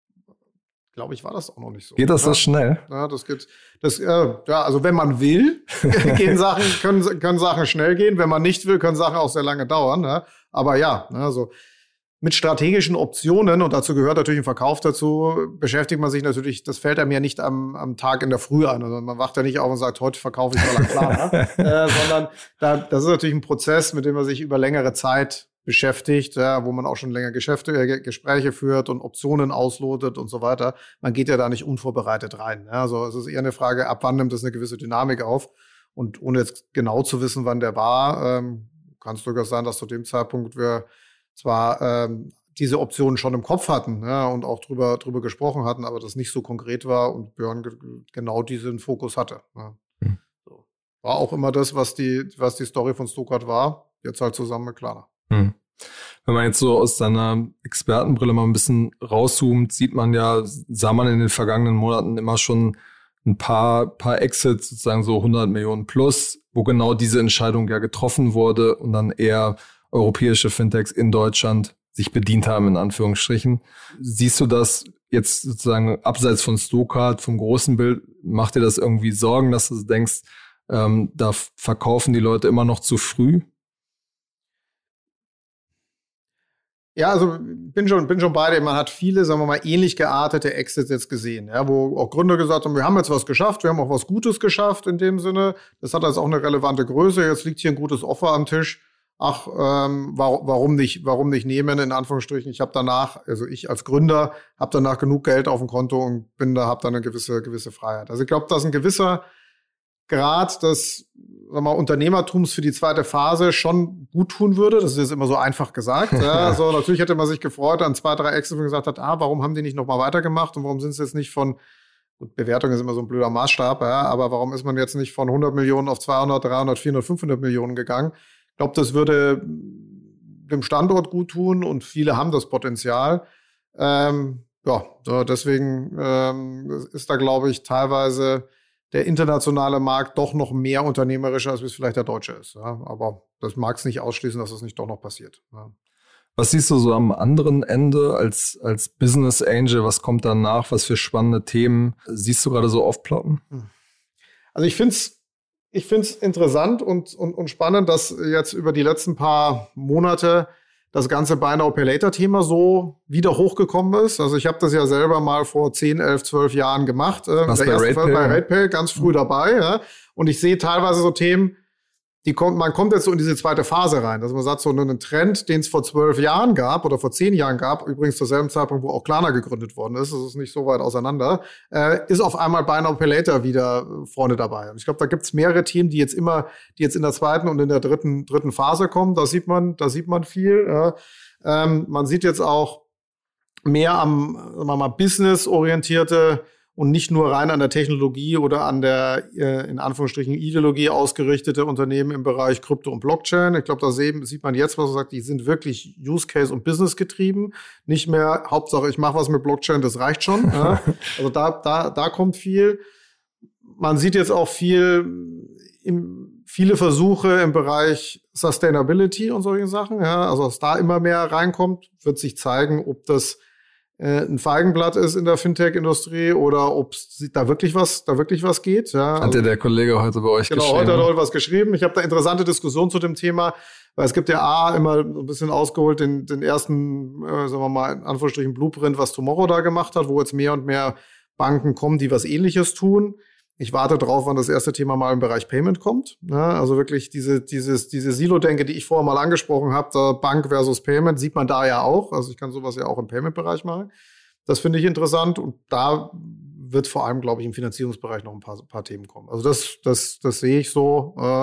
glaube ich, war das auch noch nicht so. Geht das ja? so schnell? Ja, das geht. Das, äh, ja, also wenn man will, gehen Sachen, können, können Sachen schnell gehen. Wenn man nicht will, können Sachen auch sehr lange dauern. Ne? Aber ja, also mit strategischen Optionen, und dazu gehört natürlich ein Verkauf dazu, beschäftigt man sich natürlich, das fällt einem ja nicht am, am Tag in der Früh an. Also man wacht ja nicht auf und sagt, heute verkaufe ich mal an Klarna. äh, sondern da, das ist natürlich ein Prozess, mit dem man sich über längere Zeit beschäftigt, ja, wo man auch schon länger Geschäfte, äh, Gespräche führt und Optionen auslotet und so weiter. Man geht ja da nicht unvorbereitet rein. Ja. Also es ist eher eine Frage, ab wann nimmt das eine gewisse Dynamik auf? Und ohne jetzt genau zu wissen, wann der war, ähm, kann es durchaus sein, dass zu dem Zeitpunkt wir zwar ähm, diese Optionen schon im Kopf hatten, ja, und auch drüber, drüber gesprochen hatten, aber das nicht so konkret war und Björn ge- genau diesen Fokus hatte. Ja. Hm. So. War auch immer das, was die, was die Story von Stokart war, jetzt halt zusammen mit Klarna. Hm. Wenn man jetzt so aus seiner Expertenbrille mal ein bisschen rauszoomt, sieht man ja, sah man in den vergangenen Monaten immer schon ein paar, paar Exits, sozusagen so hundert Millionen plus, wo genau diese Entscheidung ja getroffen wurde und dann eher europäische Fintechs in Deutschland sich bedient haben, in Anführungsstrichen. Siehst du das jetzt sozusagen abseits von Stokart, vom großen Bild, macht dir das irgendwie Sorgen, dass du denkst, ähm, da verkaufen die Leute immer noch zu früh? Ja, also bin schon, bin schon bei dir. Man hat viele, sagen wir mal, ähnlich geartete Exits jetzt gesehen, ja, wo auch Gründer gesagt haben, wir haben jetzt was geschafft, wir haben auch was Gutes geschafft in dem Sinne. Das hat jetzt auch eine relevante Größe. Jetzt liegt hier ein gutes Offer am Tisch. Ach, ähm, warum, warum nicht, warum nicht nehmen, in Anführungsstrichen. Ich habe danach, also ich als Gründer, habe danach genug Geld auf dem Konto und bin da, habe da eine gewisse, gewisse Freiheit. Also ich glaube, dass ein gewisser Grad des, sagen wir mal, Unternehmertums für die zweite Phase schon gut tun würde. Das ist jetzt immer so einfach gesagt. Ja, also natürlich hätte man sich gefreut an zwei, drei Exits und gesagt hat, ah, warum haben die nicht nochmal weitergemacht und warum sind es jetzt nicht von, gut, Bewertung ist immer so ein blöder Maßstab, ja, aber warum ist man jetzt nicht von hundert Millionen auf zweihundert, dreihundert, vierhundert, fünfhundert Millionen gegangen? Ich glaube, das würde dem Standort gut tun und viele haben das Potenzial. Ähm, ja, so deswegen ähm, ist da, glaube ich, teilweise der internationale Markt doch noch mehr unternehmerischer, als es vielleicht der deutsche ist. Ja. Aber das mag es nicht ausschließen, dass das nicht doch noch passiert. Ja. Was siehst du so am anderen Ende als, als Business Angel? Was kommt danach? Was für spannende Themen siehst du gerade so aufploppen? Also ich finde es ich find's interessant und, und, und spannend, dass jetzt über die letzten paar Monate das ganze Buy Now Pay Later Thema so wieder hochgekommen ist. Also ich habe das ja selber mal vor zehn, elf, zwölf Jahren gemacht. Was der bei erste Fall bei RatePay? RatePay, ganz früh dabei. Ja. Und ich sehe teilweise so Themen, die kommt, man kommt jetzt so in diese zweite Phase rein. Also man sagt so, einen Trend, den es vor zwölf Jahren gab oder vor zehn Jahren gab, übrigens zur selben Zeitpunkt, wo auch Klarna gegründet worden ist, das ist nicht so weit auseinander, äh, ist auf einmal Buy Now Pay Later wieder vorne dabei. Und ich glaube, da gibt's mehrere Themen, die jetzt immer, die jetzt in der zweiten und in der dritten, dritten Phase kommen. Da sieht man, da sieht man viel. Ja. Ähm, man sieht jetzt auch mehr am, sagen wir mal, business-orientierte und nicht nur rein an der Technologie oder an der, äh, in Anführungsstrichen, Ideologie ausgerichtete Unternehmen im Bereich Krypto und Blockchain. Ich glaube, da sehen, sieht man jetzt, was man sagt, die sind wirklich Use-Case- und Business getrieben. Nicht mehr Hauptsache, ich mache was mit Blockchain, das reicht schon. Ja. Also da, da, da kommt viel. Man sieht jetzt auch viel, im, viele Versuche im Bereich Sustainability und solche Sachen. Ja. Also, dass da immer mehr reinkommt, wird sich zeigen, ob das ein Feigenblatt ist in der Fintech-Industrie oder ob da wirklich was, da wirklich was geht. Ja, hat ja der Kollege heute bei euch genau, geschrieben? Genau, heute hat er was geschrieben. Ich habe da interessante Diskussionen zu dem Thema, weil es gibt ja A, immer ein bisschen ausgeholt den, den ersten, äh, sagen wir mal, in Anführungsstrichen Blueprint, was Tomorrow da gemacht hat, wo jetzt mehr und mehr Banken kommen, die was Ähnliches tun. Ich warte drauf, wann das erste Thema mal im Bereich Payment kommt. Ja, also wirklich diese, dieses, diese Silo-Denke, die ich vorher mal angesprochen habe, da Bank versus Payment, sieht man da ja auch. Also ich kann sowas ja auch im Payment-Bereich machen. Das finde ich interessant und da wird vor allem, glaube ich, im Finanzierungsbereich noch ein paar, paar Themen kommen. Also das, das, das sehe ich so. Äh,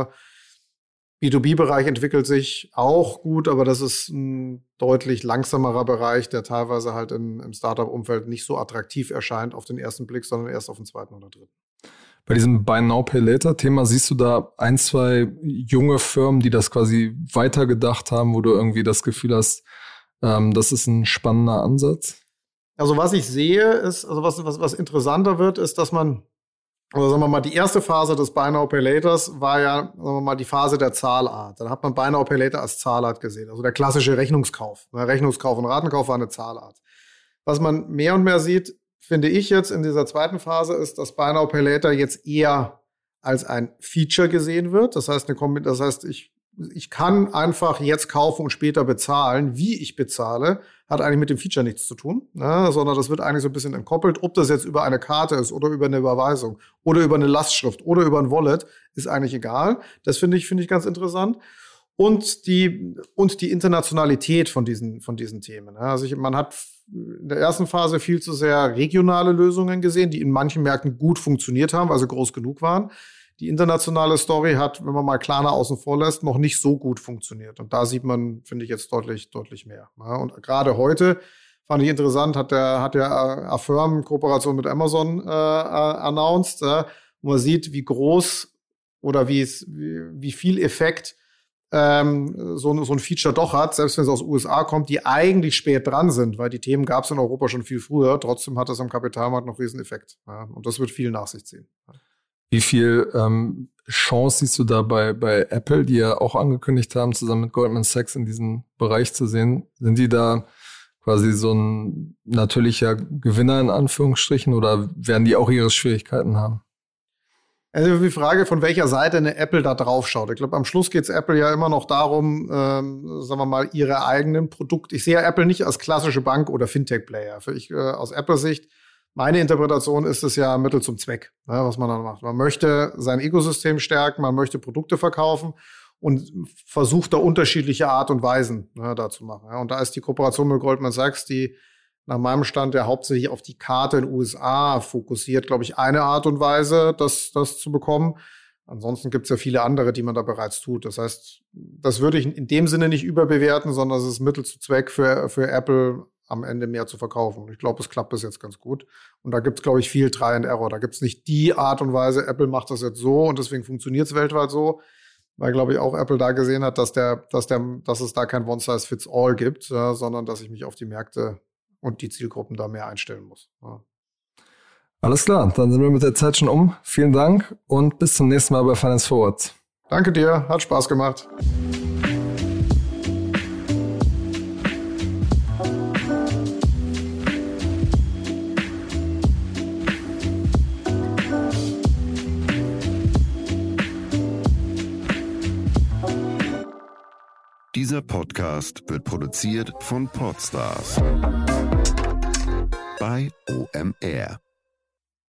B zwei B-Bereich entwickelt sich auch gut, aber das ist ein deutlich langsamerer Bereich, der teilweise halt im, im Startup-Umfeld nicht so attraktiv erscheint auf den ersten Blick, sondern erst auf den zweiten oder dritten. Bei diesem Buy Now, Pay Later-Thema siehst du da ein, zwei junge Firmen, die das quasi weitergedacht haben, wo du irgendwie das Gefühl hast, ähm, das ist ein spannender Ansatz? Also was ich sehe, ist, also was, was, was interessanter wird, ist, dass man, also sagen wir mal, die erste Phase des Buy Now, Pay Laters war ja, sagen wir mal, die Phase der Zahlart. Dann hat man Buy Now, Pay Later als Zahlart gesehen, also der klassische Rechnungskauf. Rechnungskauf und Ratenkauf war eine Zahlart. Was man mehr und mehr sieht, finde ich jetzt in dieser zweiten Phase, ist, dass Buy Now, Pay Later jetzt eher als ein Feature gesehen wird. Das heißt, eine, das heißt, ich, ich kann einfach jetzt kaufen und später bezahlen. Wie ich bezahle, hat eigentlich mit dem Feature nichts zu tun, ne? Sondern das wird eigentlich so ein bisschen entkoppelt. Ob das jetzt über eine Karte ist oder über eine Überweisung oder über eine Lastschrift oder über ein Wallet, ist eigentlich egal. Das finde ich, finde ich ganz interessant. Und die, und die Internationalität von diesen, von diesen Themen. Also ich, man hat in der ersten Phase viel zu sehr regionale Lösungen gesehen, die in manchen Märkten gut funktioniert haben, weil sie groß genug waren. Die internationale Story hat, wenn man mal Klarna außen vor lässt, noch nicht so gut funktioniert. Und da sieht man, finde ich, jetzt deutlich, deutlich mehr. Und gerade heute fand ich interessant, hat der, hat der Affirm Kooperation mit Amazon äh, announced, äh, wo man sieht, wie groß oder wie es, wie, wie viel Effekt ähm, so, so ein Feature doch hat, selbst wenn es aus den U S A kommt, die eigentlich spät dran sind, weil die Themen gab es in Europa schon viel früher. Trotzdem hat das am Kapitalmarkt noch riesen Effekt. Ja, und das wird viel nach sich ziehen. Wie viel ähm, Chance siehst du da bei, bei Apple, die ja auch angekündigt haben, zusammen mit Goldman Sachs in diesem Bereich zu sehen? Sind die da quasi so ein natürlicher Gewinner in Anführungsstrichen oder werden die auch ihre Schwierigkeiten haben? Also die Frage, von welcher Seite eine Apple da drauf schaut. Ich glaube, am Schluss geht es Apple ja immer noch darum, ähm, sagen wir mal, ihre eigenen Produkte. Ich sehe ja Apple nicht als klassische Bank oder Fintech-Player. Für ich, äh, aus Apple-Sicht, meine Interpretation ist es ja Mittel zum Zweck, ne, was man dann macht. Man möchte sein Ökosystem stärken, man möchte Produkte verkaufen und versucht da unterschiedliche Art und Weisen ne, da zu machen. Ja. Und da ist die Kooperation mit Goldman Sachs, die nach meinem Stand ja hauptsächlich auf die Karte in den U S A fokussiert, glaube ich, eine Art und Weise, das, das zu bekommen. Ansonsten gibt es ja viele andere, die man da bereits tut. Das heißt, das würde ich in dem Sinne nicht überbewerten, sondern es ist Mittel zu Zweck für, für Apple, am Ende mehr zu verkaufen. Und ich glaube, es klappt bis jetzt ganz gut. Und da gibt es, glaube ich, viel Try and Error. Da gibt es nicht die Art und Weise, Apple macht das jetzt so und deswegen funktioniert es weltweit so. Weil, glaube ich, auch Apple da gesehen hat, dass, der, dass, der, dass es da kein One-Size-Fits-All gibt, ja, sondern dass ich mich auf die Märkte und die Zielgruppen da mehr einstellen muss. Ja. Alles klar, dann sind wir mit der Zeit schon um. Vielen Dank und bis zum nächsten Mal bei Finance Forward. Danke dir, hat Spaß gemacht. Dieser Podcast wird produziert von Podstars bei O M R.